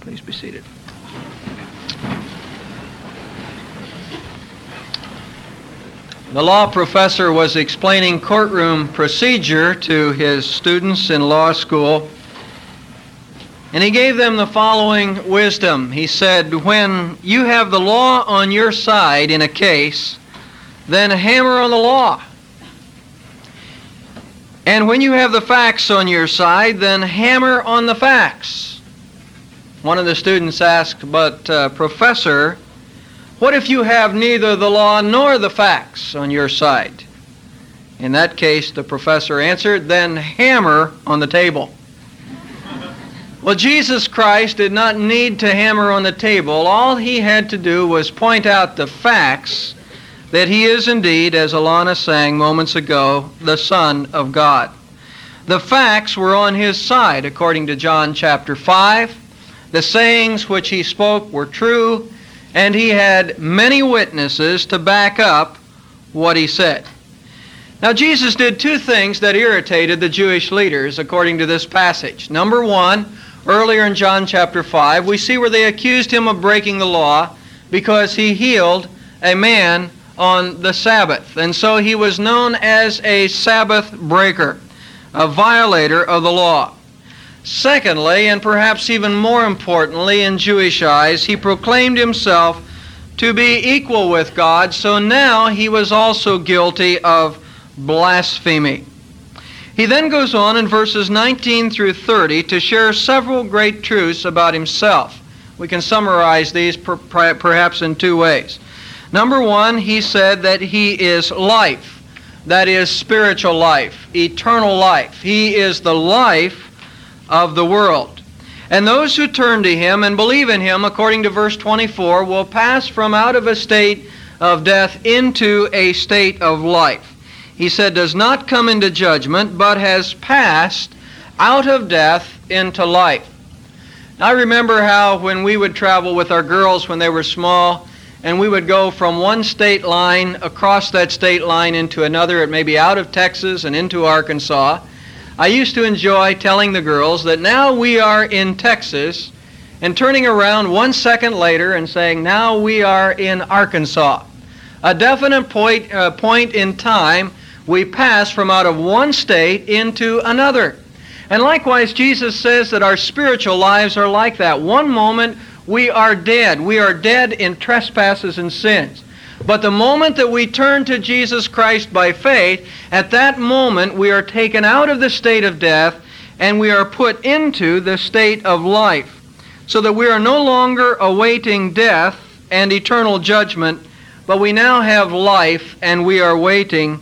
Please be seated. The law professor was explaining courtroom procedure to his students in law school, and he gave them the following wisdom. He said, when you have the law on your side in a case, then hammer on the law. And when you have the facts on your side, then hammer on the facts. One of the students asked, but Professor, what if you have neither the law nor the facts on your side? In that case, the professor answered, then hammer on the table. Well, Jesus Christ did not need to hammer on the table. All he had to do was point out the facts that he is indeed, as Alana sang moments ago, the Son of God. The facts were on his side, according to John chapter 5. The sayings which he spoke were true, and he had many witnesses to back up what he said. Now, Jesus did two things that irritated the Jewish leaders, according to this passage. Number one, earlier in John chapter 5, we see where they accused him of breaking the law because he healed a man on the Sabbath. And so he was known as a Sabbath breaker, a violator of the law. Secondly, and perhaps even more importantly in Jewish eyes, he proclaimed himself to be equal with God, so now he was also guilty of blasphemy. He then goes on in verses 19 through 30 to share several great truths about himself. We can summarize these perhaps in two ways. Number one, he said that he is life, that is spiritual life, eternal life. He is the life of the world. And those who turn to him and believe in him, according to verse 24, will pass from out of a state of death into a state of life. He said, does not come into judgment, but has passed out of death into life. Now, I remember how when we would travel with our girls when they were small, and we would go from one state line across that state line into another, it may be out of Texas and into Arkansas, I used to enjoy telling the girls that now we are in Texas, and turning around 1 second later and saying, now we are in Arkansas. A definite point in time, we pass from out of one state into another. And likewise, Jesus says that our spiritual lives are like that. One moment, we are dead. We are dead in trespasses and sins. But the moment that we turn to Jesus Christ by faith, at that moment we are taken out of the state of death and we are put into the state of life, so that we are no longer awaiting death and eternal judgment, but we now have life and we are waiting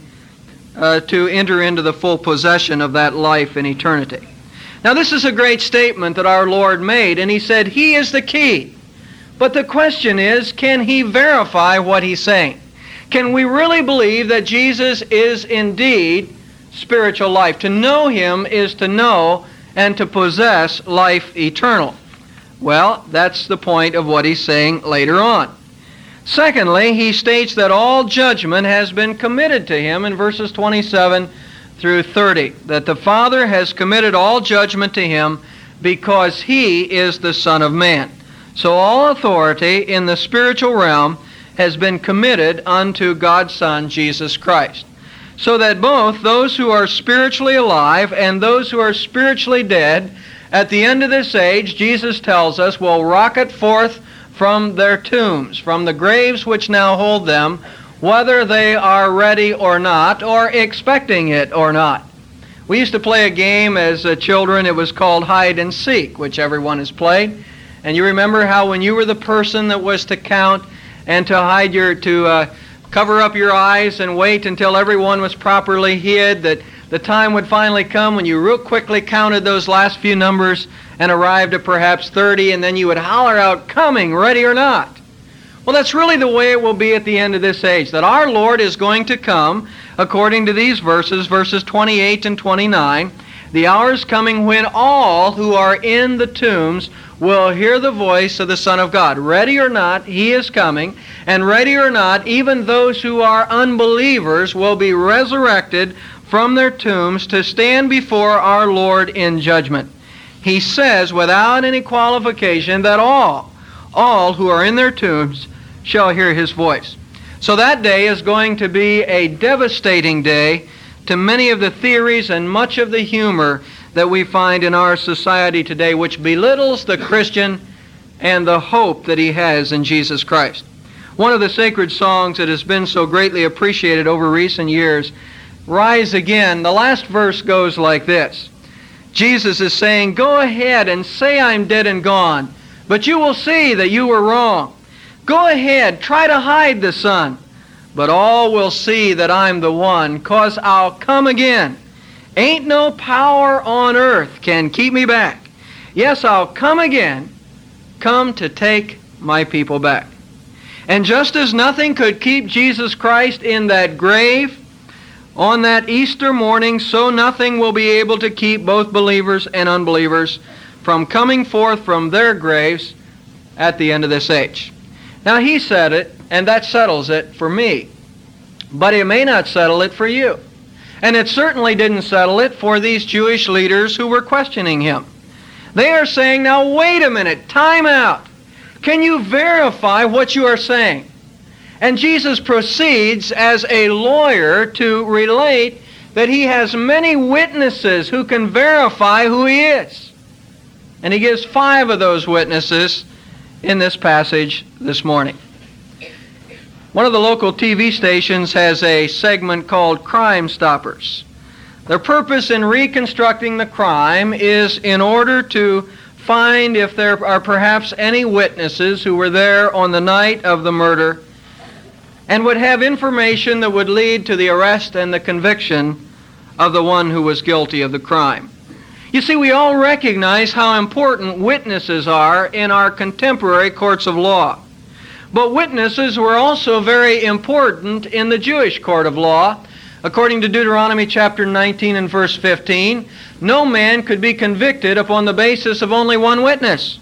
to enter into the full possession of that life in eternity. Now, this is a great statement that our Lord made, and he said he is the key. But the question is, can he verify what he's saying? Can we really believe that Jesus is indeed spiritual life? To know him is to know and to possess life eternal. Well, that's the point of what he's saying later on. Secondly, he states that all judgment has been committed to him in verses 27 through 30, that the Father has committed all judgment to him because he is the Son of Man. So all authority in the spiritual realm has been committed unto God's Son, Jesus Christ. So that both those who are spiritually alive and those who are spiritually dead, at the end of this age, Jesus tells us, will rocket forth from their tombs, from the graves which now hold them, whether they are ready or not, or expecting it or not. We used to play a game as children. It was called hide and seek, which everyone has played. And you remember how when you were the person that was to count and to cover up your eyes and wait until everyone was properly hid, that the time would finally come when you real quickly counted those last few numbers and arrived at perhaps 30, and then you would holler out, coming, ready or not. Well, that's really the way it will be at the end of this age, that our Lord is going to come, according to these verses 28 and 29, the hour is coming when all who are in the tombs will hear the voice of the Son of God. Ready or not, he is coming, and ready or not, even those who are unbelievers will be resurrected from their tombs to stand before our Lord in judgment. he says without any qualification that all who are in their tombs shall hear his voice. So that day is going to be a devastating day to many of the theories and much of the humor that we find in our society today, which belittles the Christian and the hope that he has in Jesus Christ. One of the sacred songs that has been so greatly appreciated over recent years, Rise Again, the last verse goes like this. Jesus is saying, go ahead and say I'm dead and gone, but you will see that you were wrong. Go ahead, try to hide the sun, but all will see that I'm the one, 'cause I'll come again. Ain't no power on earth can keep me back. Yes, I'll come again, come to take my people back. And just as nothing could keep Jesus Christ in that grave on that Easter morning, so nothing will be able to keep both believers and unbelievers from coming forth from their graves at the end of this age. Now, he said it, and that settles it for me. But it may not settle it for you. And it certainly didn't settle it for these Jewish leaders who were questioning him. They are saying, now wait a minute, time out. Can you verify what you are saying? And Jesus proceeds as a lawyer to relate that he has many witnesses who can verify who he is. And he gives 5 of those witnesses in this passage this morning. One of the local TV stations has a segment called Crime Stoppers. Their purpose in reconstructing the crime is in order to find if there are perhaps any witnesses who were there on the night of the murder and would have information that would lead to the arrest and the conviction of the one who was guilty of the crime. You see, we all recognize how important witnesses are in our contemporary courts of law. But witnesses were also very important in the Jewish court of law. According to Deuteronomy chapter 19 and verse 15, no man could be convicted upon the basis of only one witness.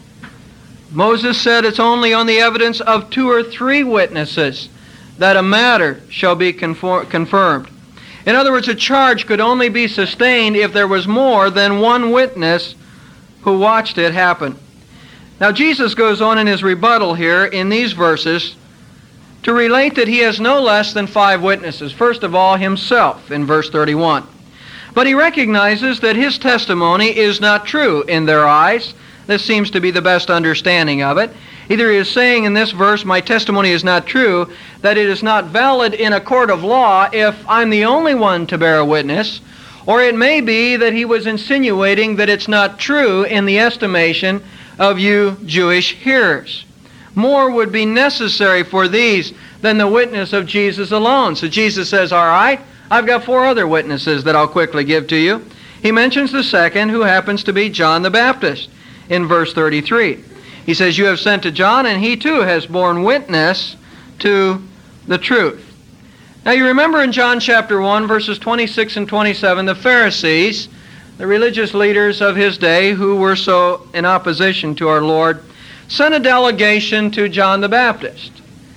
Moses said it's only on the evidence of 2 or 3 witnesses that a matter shall be confirmed. In other words, a charge could only be sustained if there was more than one witness who watched it happen. Now, Jesus goes on in his rebuttal here in these verses to relate that he has no less than 5 witnesses. First of all, himself in verse 31. But he recognizes that his testimony is not true in their eyes. This seems to be the best understanding of it. Either he is saying in this verse, my testimony is not true, that it is not valid in a court of law if I'm the only one to bear a witness, or it may be that he was insinuating that it's not true in the estimation of you Jewish hearers. More would be necessary for these than the witness of Jesus alone. So Jesus says, all right, I've got 4 other witnesses that I'll quickly give to you. He mentions the second, who happens to be John the Baptist, in verse 33. He says, you have sent to John, and he too has borne witness to the truth. Now you remember in John chapter 1, verses 26 and 27, the Pharisees, the religious leaders of his day who were so in opposition to our Lord, sent a delegation to John the Baptist.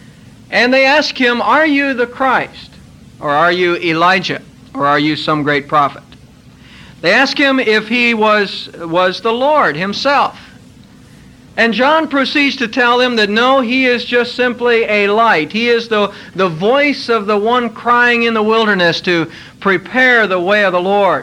And they asked him, are you the Christ? Or are you Elijah? Or are you some great prophet? They asked him if he was the Lord himself. And John proceeds to tell them that no, he is just simply a light. He is the voice of the one crying in the wilderness to prepare the way of the Lord.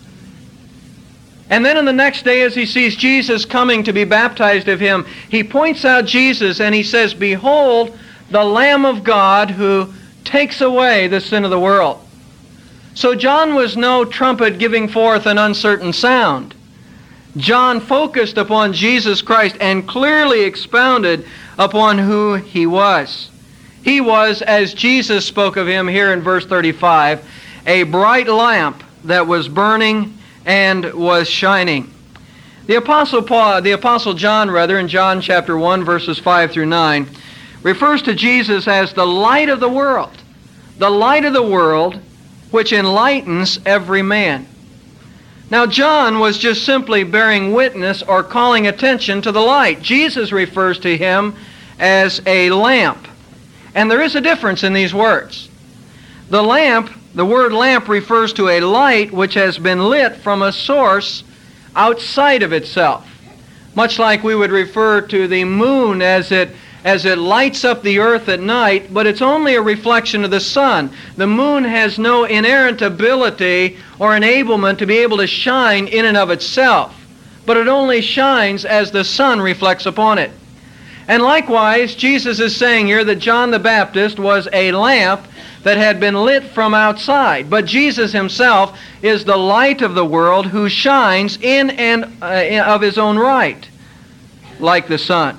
And then in the next day, as he sees Jesus coming to be baptized of him, he points out Jesus and he says, behold, the Lamb of God who takes away the sin of the world. So John was no trumpet giving forth an uncertain sound. John focused upon Jesus Christ and clearly expounded upon who he was. He was, as Jesus spoke of him here in verse 35, a bright lamp that was burning and was shining. The Apostle John, in John chapter 1, verses 5 through 9, refers to Jesus as the light of the world. The light of the world which enlightens every man. Now, John was just simply bearing witness or calling attention to the light. Jesus refers to him as a lamp. And there is a difference in these words. The word lamp refers to a light which has been lit from a source outside of itself. Much like we would refer to the moon as it lights up the earth at night, but it's only a reflection of the sun. The moon has no inherent ability or enablement to be able to shine in and of itself, but it only shines as the sun reflects upon it. And likewise, Jesus is saying here that John the Baptist was a lamp that had been lit from outside, but Jesus himself is the light of the world who shines in and of his own right, like the sun.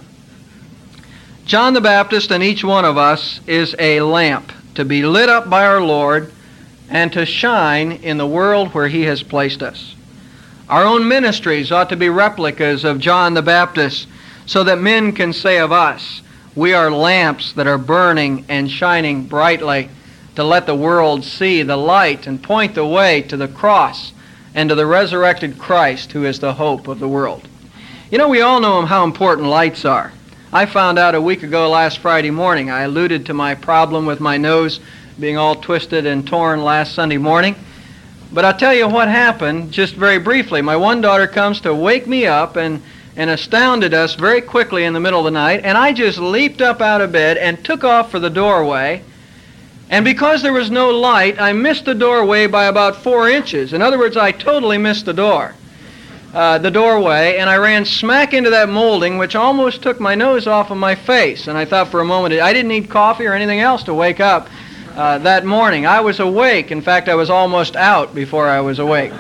John the Baptist and each one of us is a lamp to be lit up by our Lord and to shine in the world where He has placed us. Our own ministries ought to be replicas of John the Baptist so that men can say of us, we are lamps that are burning and shining brightly to let the world see the light and point the way to the cross and to the resurrected Christ who is the hope of the world. You know, we all know how important lights are. I found out a week ago last Friday morning. I alluded to my problem with my nose being all twisted and torn last Sunday morning. But I'll tell you what happened just very briefly. My one daughter comes to wake me up and astounded us very quickly in the middle of the night, and I just leaped up out of bed and took off for the doorway. And because there was no light, I missed the doorway by about 4 inches. In other words, I totally missed the doorway, and I ran smack into that molding, which almost took my nose off of my face. And I thought for a moment, I didn't need coffee or anything else to wake up that morning. I was awake. In fact, I was almost out before I was awake.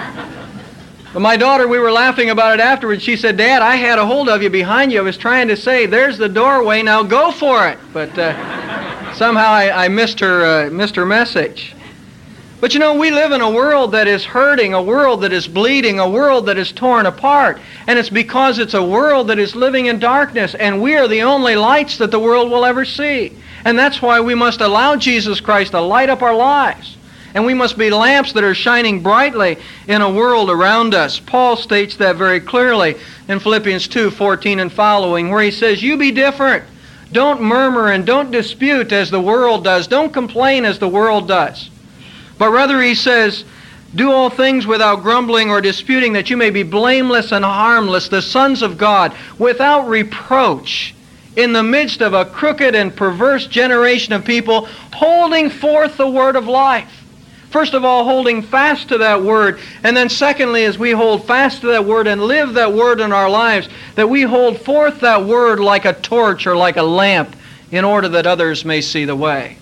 But my daughter, we were laughing about it afterwards. She said, Dad, I had a hold of you behind you. I was trying to say, there's the doorway, now go for it. But somehow I missed her message. But you know, we live in a world that is hurting, a world that is bleeding, a world that is torn apart. And it's because it's a world that is living in darkness, and we are the only lights that the world will ever see. And that's why we must allow Jesus Christ to light up our lives. And we must be lamps that are shining brightly in a world around us. Paul states that very clearly in Philippians 2:14 and following, where he says, you be different. Don't murmur and don't dispute as the world does. Don't complain as the world does. But rather he says, do all things without grumbling or disputing, that you may be blameless and harmless, the sons of God, without reproach, in the midst of a crooked and perverse generation of people, holding forth the word of life. First of all, holding fast to that word, and then secondly, as we hold fast to that word and live that word in our lives, that we hold forth that word like a torch or like a lamp in order that others may see the way.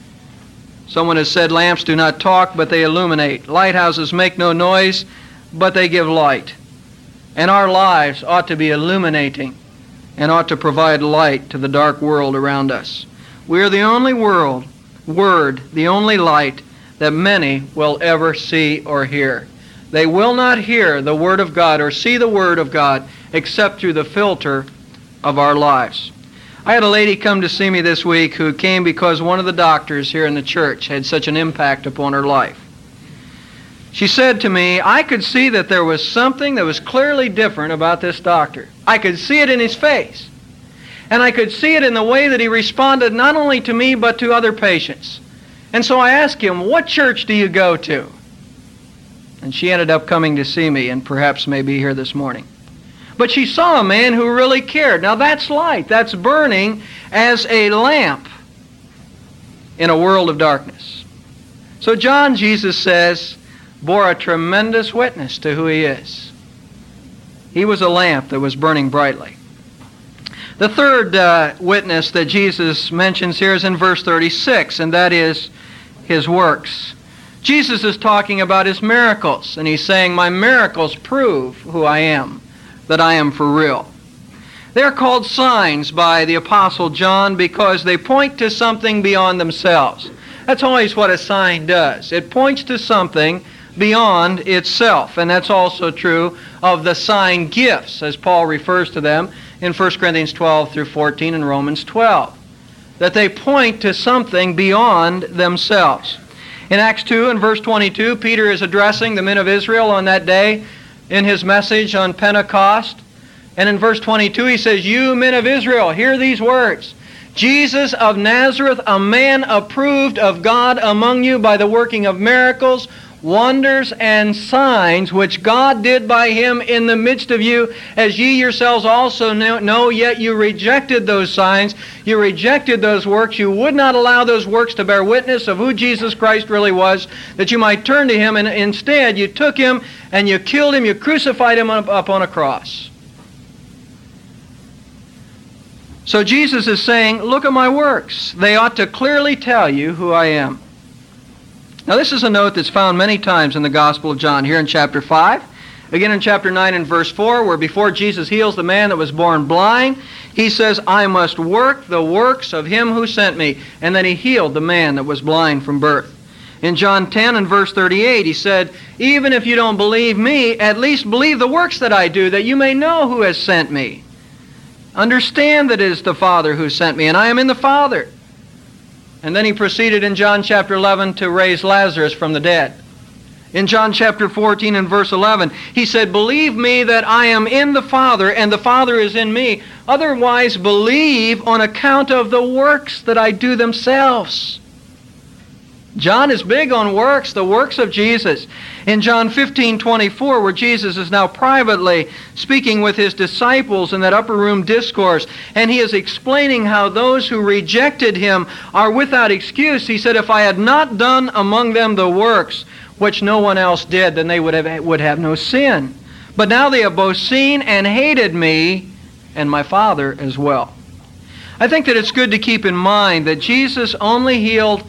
Someone has said, lamps do not talk, but they illuminate. Lighthouses make no noise, but they give light. And our lives ought to be illuminating and ought to provide light to the dark world around us. We are the only word, the only light that many will ever see or hear. They will not hear the Word of God or see the Word of God except through the filter of our lives. I had a lady come to see me this week who came because one of the doctors here in the church had such an impact upon her life. She said to me, I could see that there was something that was clearly different about this doctor. I could see it in his face. And I could see it in the way that he responded not only to me but to other patients. And so I asked him, what church do you go to? And she ended up coming to see me and perhaps may be here this morning. But she saw a man who really cared. Now that's light. That's burning as a lamp in a world of darkness. So John, Jesus says, bore a tremendous witness to who he is. He was a lamp that was burning brightly. The third witness that Jesus mentions here is in verse 36, and that is his works. Jesus is talking about his miracles, and he's saying, my miracles prove who I am, that I am for real. They're called signs by the Apostle John because they point to something beyond themselves. That's always what a sign does. It points to something beyond itself, and that's also true of the sign gifts, as Paul refers to them in 1 Corinthians 12 through 14 and Romans 12, that they point to something beyond themselves. In Acts 2 and verse 22, Peter is addressing the men of Israel on that day in his message on Pentecost. And in verse 22 he says, you men of Israel, hear these words. Jesus of Nazareth, a man approved of God among you by the working of miracles, wonders and signs which God did by him in the midst of you, as ye yourselves also know, yet you rejected those signs, you rejected those works, you would not allow those works to bear witness of who Jesus Christ really was, that you might turn to him, and instead you took him and you killed him, you crucified him up on a cross. So Jesus is saying, look at my works. They ought to clearly tell you who I am. Now this is a note that's found many times in the Gospel of John. Here in chapter 5, again in chapter 9 and verse 4, where before Jesus heals the man that was born blind, he says, I must work the works of him who sent me. And then he healed the man that was blind from birth. In John 10 and verse 38, he said, even if you don't believe me, at least believe the works that I do, that you may know who has sent me. Understand that it is the Father who sent me, and I am in the Father. And then he proceeded in John chapter 11 to raise Lazarus from the dead. In John chapter 14 and verse 11, he said, believe me that I am in the Father, and the Father is in me. Otherwise, believe on account of the works that I do themselves. John is big on works, the works of Jesus. In John 15:24, where Jesus is now privately speaking with his disciples in that upper room discourse, and he is explaining how those who rejected him are without excuse. He said, if I had not done among them the works which no one else did, then they would have no sin. But now they have both seen and hated me and my Father as well. I think that it's good to keep in mind that Jesus only healed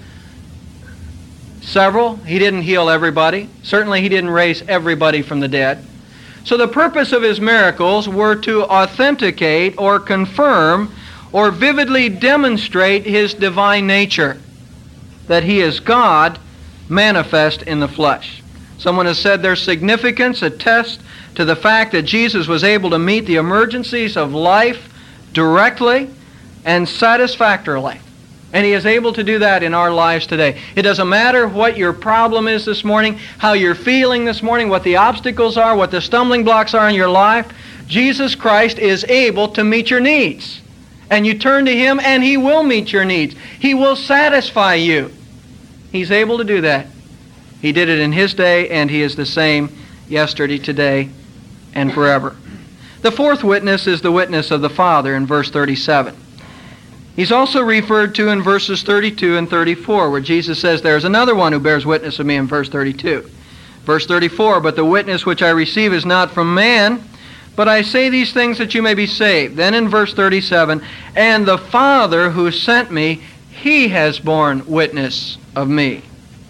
several. He didn't heal everybody. Certainly he didn't raise everybody from the dead. So the purpose of his miracles were to authenticate or confirm or vividly demonstrate his divine nature, that he is God manifest in the flesh. Someone has said their significance attests to the fact that Jesus was able to meet the emergencies of life directly and satisfactorily. And he is able to do that in our lives today. It doesn't matter what your problem is this morning, how you're feeling this morning, what the obstacles are, what the stumbling blocks are in your life. Jesus Christ is able to meet your needs. And you turn to him and he will meet your needs. He will satisfy you. He's able to do that. He did it in his day, and he is the same yesterday, today, and forever. The fourth witness is the witness of the Father in verse 37. He's also referred to in verses 32 and 34, where Jesus says, there's another one who bears witness of me in verse 32. Verse 34, but the witness which I receive is not from man, but I say these things that you may be saved. Then in verse 37, and the Father who sent me, he has borne witness of me.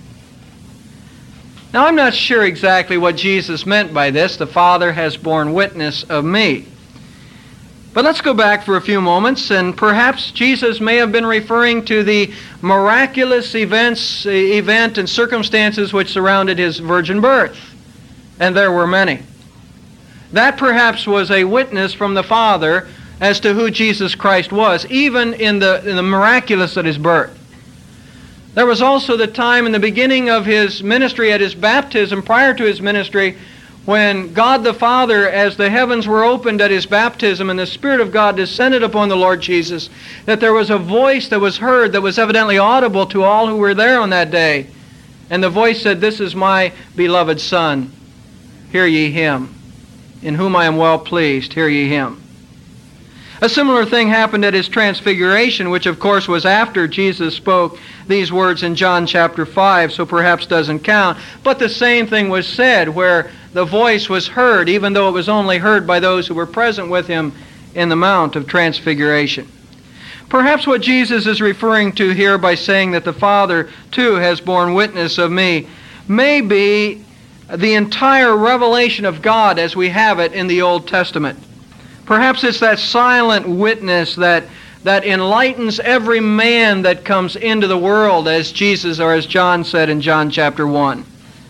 Now I'm not sure exactly what Jesus meant by this, the Father has borne witness of me. But let's go back for a few moments, and perhaps Jesus may have been referring to the miraculous event and circumstances which surrounded his virgin birth. And there were many. That perhaps was a witness from the Father as to who Jesus Christ was, even in the miraculous at his birth. There was also the time in the beginning of his ministry, at his baptism, prior to his ministry, when God the Father, as the heavens were opened at his baptism and the Spirit of God descended upon the Lord Jesus, that there was a voice that was heard that was evidently audible to all who were there on that day. And the voice said, this is my beloved Son, hear ye him. In whom I am well pleased, hear ye him. A similar thing happened at his transfiguration, which of course was after Jesus spoke these words in John chapter 5, so perhaps doesn't count. But the same thing was said, where the voice was heard, even though it was only heard by those who were present with him in the Mount of Transfiguration. Perhaps what Jesus is referring to here by saying that the Father too has borne witness of me may be the entire revelation of God as we have it in the Old Testament. Perhaps it's that silent witness that enlightens every man that comes into the world, as Jesus, or as John said in John chapter 1.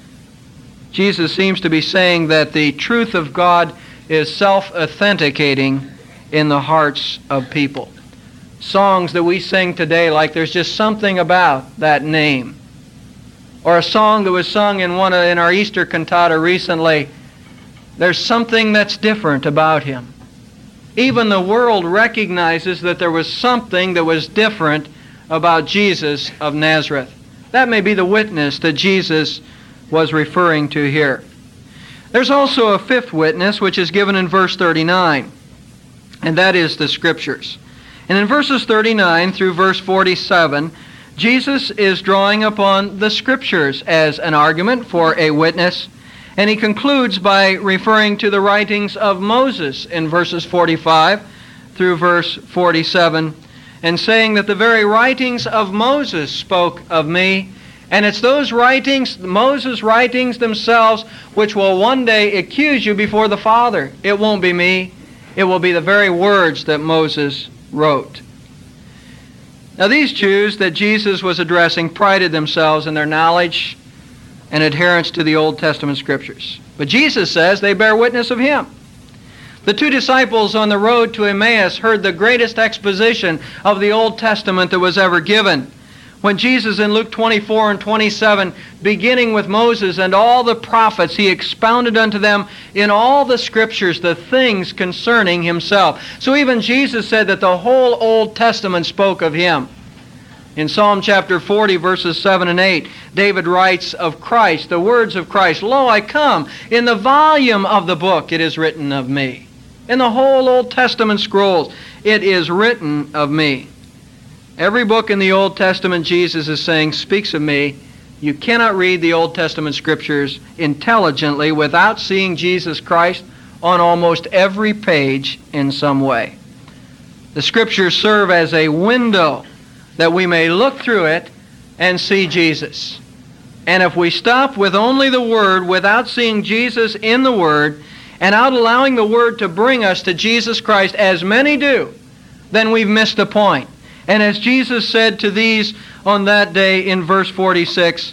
Jesus seems to be saying that the truth of God is self-authenticating in the hearts of people. Songs that we sing today, like there's just something about that name. Or a song that was sung in our Easter cantata recently, there's something that's different about him. Even the world recognizes that there was something that was different about Jesus of Nazareth. That may be the witness that Jesus was referring to here. There's also a fifth witness, which is given in verse 39, and that is the Scriptures. And in verses 39 through verse 47, Jesus is drawing upon the Scriptures as an argument for a witness, and he concludes by referring to the writings of Moses in verses 45 through verse 47, and saying that the very writings of Moses spoke of me, and it's those writings, Moses' writings themselves, which will one day accuse you before the Father. It won't be me. It will be the very words that Moses wrote. Now these Jews that Jesus was addressing prided themselves in their knowledge and adherence to the Old Testament Scriptures. But Jesus says they bear witness of Him. The two disciples on the road to Emmaus heard the greatest exposition of the Old Testament that was ever given. When Jesus in Luke 24 and 27, beginning with Moses and all the prophets, He expounded unto them in all the Scriptures the things concerning Himself. So even Jesus said that the whole Old Testament spoke of Him. In Psalm chapter 40, verses 7 and 8, David writes of Christ, the words of Christ, "Lo, I come, in the volume of the book it is written of me." In the whole Old Testament scrolls, it is written of me. Every book in the Old Testament, Jesus is saying, speaks of me. You cannot read the Old Testament Scriptures intelligently without seeing Jesus Christ on almost every page in some way. The Scriptures serve as a window that we may look through it and see Jesus. And if we stop with only the Word without seeing Jesus in the Word and out allowing the Word to bring us to Jesus Christ, as many do, then we've missed the point. And as Jesus said to these on that day in verse 46,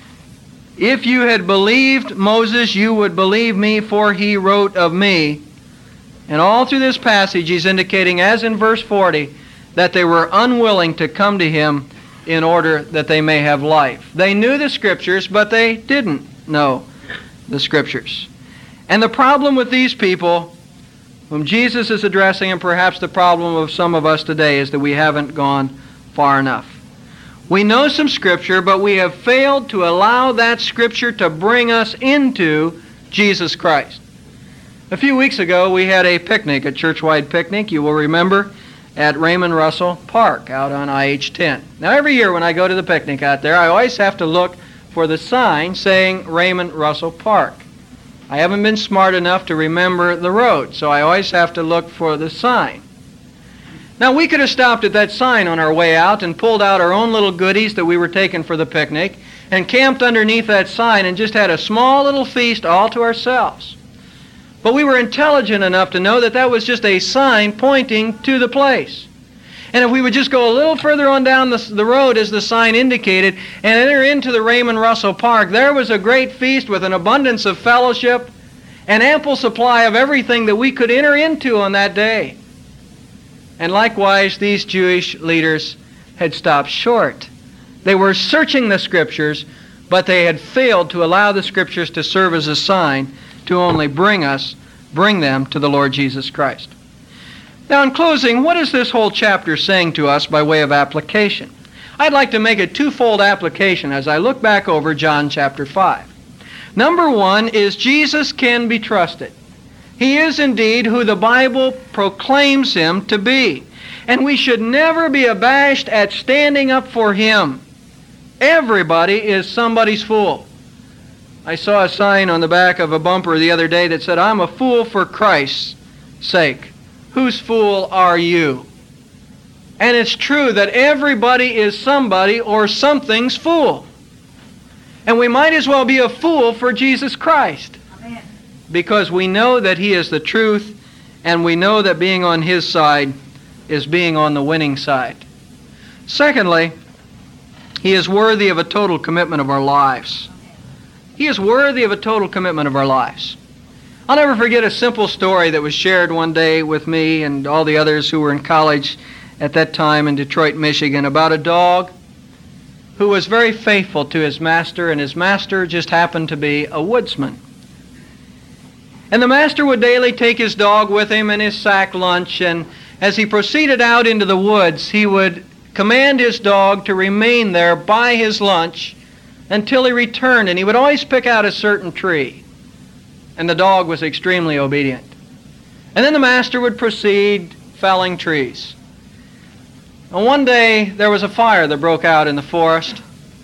"If you had believed Moses, you would believe me, for he wrote of me." And all through this passage he's indicating, as in verse 40, that they were unwilling to come to Him in order that they may have life. They knew the Scriptures, but they didn't know the Scriptures. And the problem with these people whom Jesus is addressing, and perhaps the problem of some of us today, is that we haven't gone far enough. We know some Scripture, but we have failed to allow that Scripture to bring us into Jesus Christ. A few weeks ago, we had a picnic, a church-wide picnic, you will remember, at Raymond Russell Park out on IH-10. Now, every year when I go to the picnic out there, I always have to look for the sign saying Raymond Russell Park. I haven't been smart enough to remember the road, so I always have to look for the sign. Now, we could have stopped at that sign on our way out and pulled out our own little goodies that we were taking for the picnic and camped underneath that sign and just had a small little feast all to ourselves. But we were intelligent enough to know that that was just a sign pointing to the place. And if we would just go a little further on down the road as the sign indicated and enter into the Raymond Russell Park, there was a great feast with an abundance of fellowship and ample supply of everything that we could enter into on that day. And likewise, these Jewish leaders had stopped short. They were searching the Scriptures, but they had failed to allow the Scriptures to serve as a sign to only bring them to the Lord Jesus Christ. Now, in closing, what is this whole chapter saying to us by way of application? I'd like to make a twofold application as I look back over John chapter 5. Number one is Jesus can be trusted. He is indeed who the Bible proclaims Him to be. And we should never be abashed at standing up for Him. Everybody is somebody's fool. I saw a sign on the back of a bumper the other day that said, "I'm a fool for Christ's sake." Whose fool are you? And it's true that everybody is somebody or something's fool. And we might as well be a fool for Jesus Christ. Amen. Because we know that He is the truth, and we know that being on His side is being on the winning side. Secondly, He is worthy of a total commitment of our lives. He is worthy of a total commitment of our lives. I'll never forget a simple story that was shared one day with me and all the others who were in college at that time in Detroit, Michigan, about a dog who was very faithful to his master, and his master just happened to be a woodsman. And the master would daily take his dog with him in his sack lunch, and as he proceeded out into the woods, he would command his dog to remain there by his lunch until he returned, and he would always pick out a certain tree. And the dog was extremely obedient. And then the master would proceed felling trees. And one day there was a fire that broke out in the forest.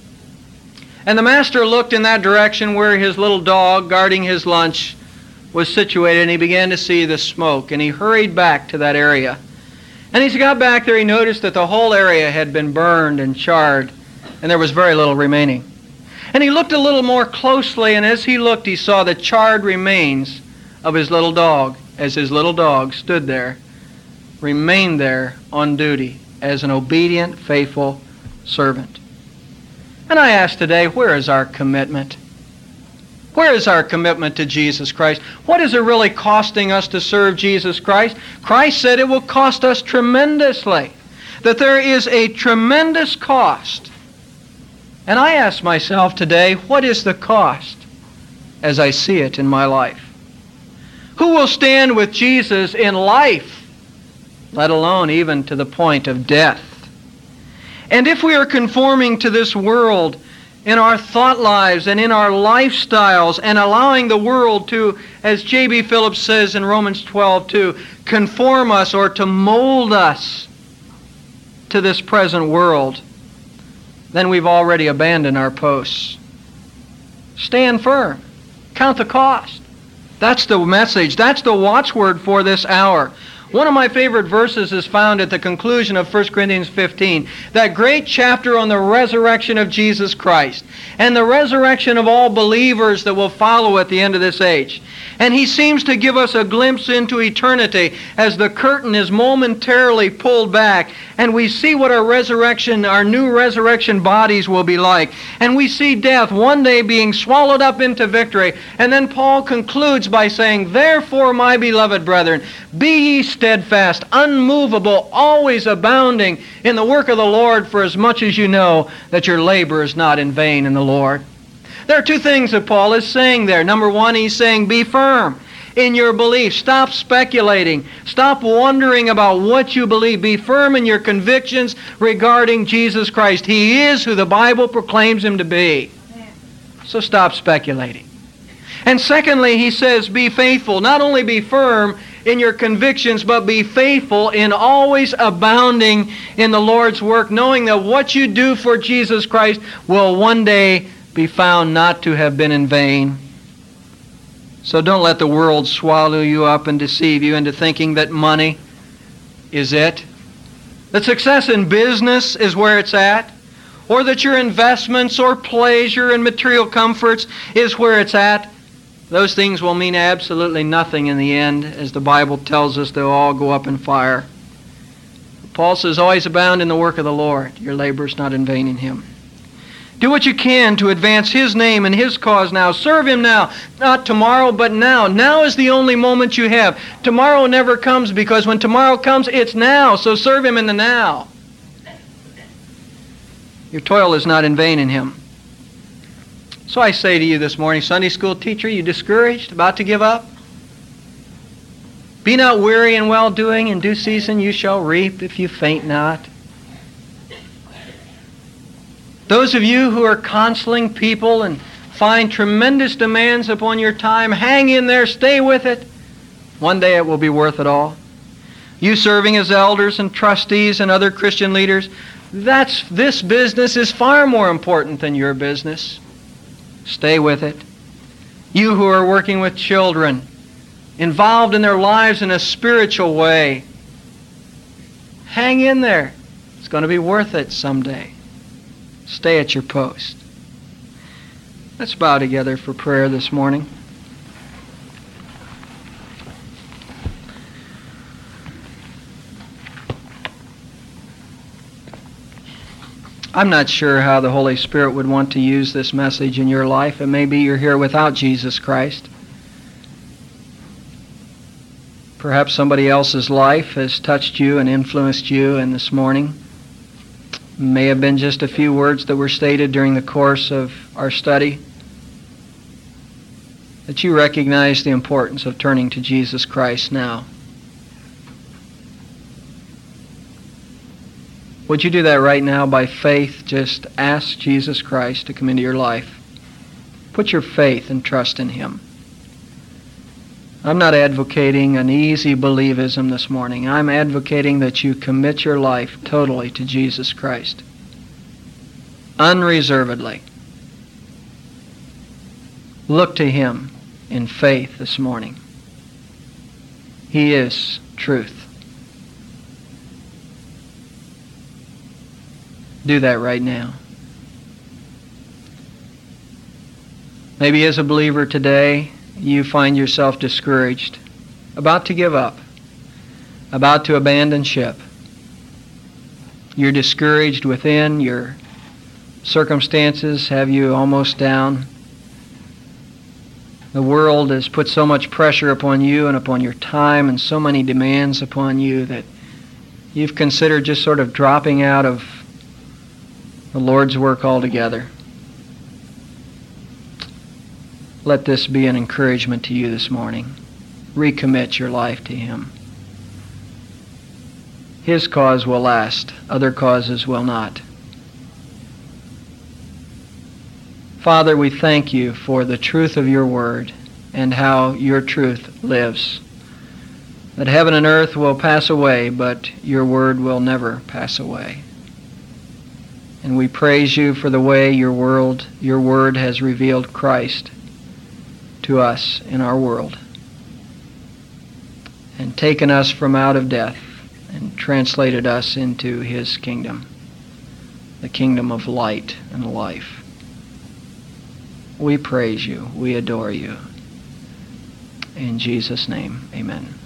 And the master looked in that direction where his little dog, guarding his lunch, was situated, and he began to see the smoke, and he hurried back to that area. And as he got back there, he noticed that the whole area had been burned and charred, and there was very little remaining. And he looked a little more closely, and as he looked, he saw the charred remains of his little dog, as his little dog stood there, remained there on duty as an obedient, faithful servant. And I ask today, where is our commitment? Where is our commitment to Jesus Christ? What is it really costing us to serve Jesus Christ? Christ said it will cost us tremendously, that there is a tremendous cost. And I ask myself today, what is the cost as I see it in my life? Who will stand with Jesus in life, let alone even to the point of death? And if we are conforming to this world in our thought lives and in our lifestyles and allowing the world to, as J.B. Phillips says in Romans 12, to conform us or to mold us to this present world, then we've already abandoned our posts. Stand firm. Count the cost. That's the message. That's the watchword for this hour. One of my favorite verses is found at the conclusion of 1 Corinthians 15, that great chapter on the resurrection of Jesus Christ and the resurrection of all believers that will follow at the end of this age. And he seems to give us a glimpse into eternity as the curtain is momentarily pulled back and we see what our resurrection, our new resurrection bodies will be like. And we see death one day being swallowed up into victory. And then Paul concludes by saying, "Therefore, my beloved brethren, be ye steadfast, unmovable, always abounding in the work of the Lord, for as much as you know that your labor is not in vain in the Lord." There are two things that Paul is saying there. Number one, he's saying be firm in your belief. Stop speculating. Stop wondering about what you believe. Be firm in your convictions regarding Jesus Christ. He is who the Bible proclaims him to be. So stop speculating. And secondly, he says be faithful. Not only be firm in your convictions, but be faithful in always abounding in the Lord's work, knowing that what you do for Jesus Christ will one day be found not to have been in vain. So don't let the world swallow you up and deceive you into thinking that money is it, that success in business is where it's at, or that your investments or pleasure and material comforts is where it's at. Those things will mean absolutely nothing in the end. As the Bible tells us, they'll all go up in fire. Paul says, always abound in the work of the Lord. Your labor is not in vain in him. Do what you can to advance his name and his cause now. Serve him now. Not tomorrow, but now. Now is the only moment you have. Tomorrow never comes, because when tomorrow comes, it's now. So serve him in the now. Your toil is not in vain in him. So I say to you this morning, Sunday school teacher, you discouraged, about to give up? Be not weary in well-doing. In due season you shall reap if you faint not. Those of you who are counseling people and find tremendous demands upon your time, hang in there, stay with it. One day it will be worth it all. You serving as elders and trustees and other Christian leaders, this business is far more important than your business. Stay with it. You who are working with children, involved in their lives in a spiritual way, hang in there. It's going to be worth it someday. Stay at your post. Let's bow together for prayer this morning. I'm not sure how the Holy Spirit would want to use this message in your life. It may be you're here without Jesus Christ. Perhaps somebody else's life has touched you and influenced you in this morning. It may have been just a few words that were stated during the course of our study, that you recognize the importance of turning to Jesus Christ now. Would you do that right now by faith? Just ask Jesus Christ to come into your life. Put your faith and trust in Him. I'm not advocating an easy believism this morning. I'm advocating that you commit your life totally to Jesus Christ. Unreservedly. Look to Him in faith this morning. He is truth. Do that right now. Maybe as a believer today, you find yourself discouraged, about to give up, about to abandon ship. You're discouraged within, your circumstances have you almost down. The world has put so much pressure upon you and upon your time and so many demands upon you that you've considered just sort of dropping out of the Lord's work altogether. Let this be an encouragement to you this morning. Recommit your life to Him. His cause will last. Other causes will not. Father, we thank You for the truth of Your word and how Your truth lives. That heaven and earth will pass away, but Your word will never pass away. And we praise You for the way Your word has revealed Christ to us in our world and taken us from out of death and translated us into His kingdom, the kingdom of light and life. We praise You. We adore You. In Jesus' name, amen.